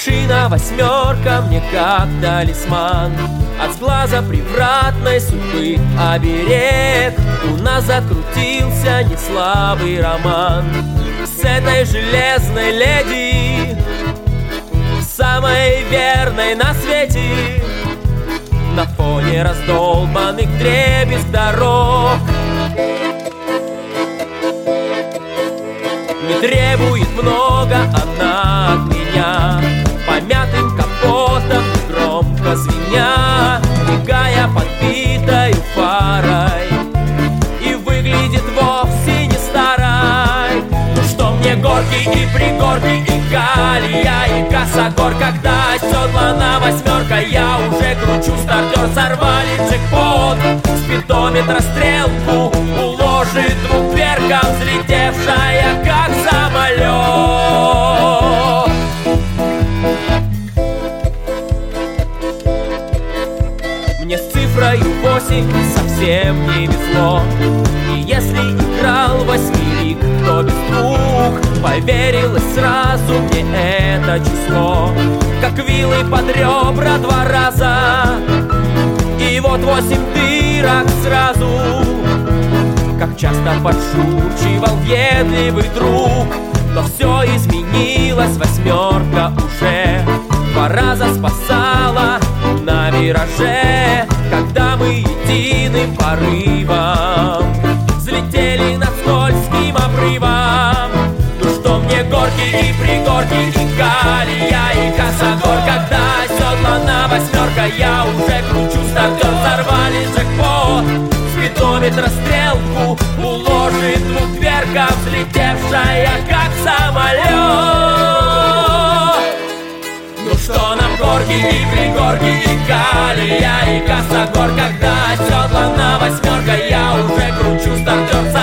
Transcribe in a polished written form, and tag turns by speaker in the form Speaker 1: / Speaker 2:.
Speaker 1: Машина восьмерка мне как талисман, от сглаза превратной судьбы оберег. У нас закрутился неслабый роман с этой железной леди, самой верной на свете. На фоне раздолбанных вдребезг дорог не требует много она от меня, помятым капотом громко звеня, мигая подбитою фарой, и выглядит вовсе не старой. Ну что мне горки и пригорки, и Галия, и Косогор, когда оседлана восьмерка, я уже кручу стартер, сорвали джекпот. Спидометра стрелку уложит двухдверка, взлетевшая как самолет. Мне с цифрой 8 совсем не везло, и если играл восьмерик, то без двух поверилось сразу мне это число, как вилы под ребра 2 раза, и вот 8 дырок сразу. Как часто подшучивал въедливый друг, но все изменилось, восьмерка уже 2 раза спасала на вираже, когда мы единым порывом взлетели над скользким обрывом. Ну что мне горки и пригорки, и Галия, и Косогор, когда оседлана восьмерка, я уже кручу стартер, сорвали джекпот. Спидометра стрелку уложит двухдверка, взлетевшая как самолет. Ну что нам горки и пригорки, и Галия, и Косогор, когда оседлана восьмерка, я уже кручу стартер,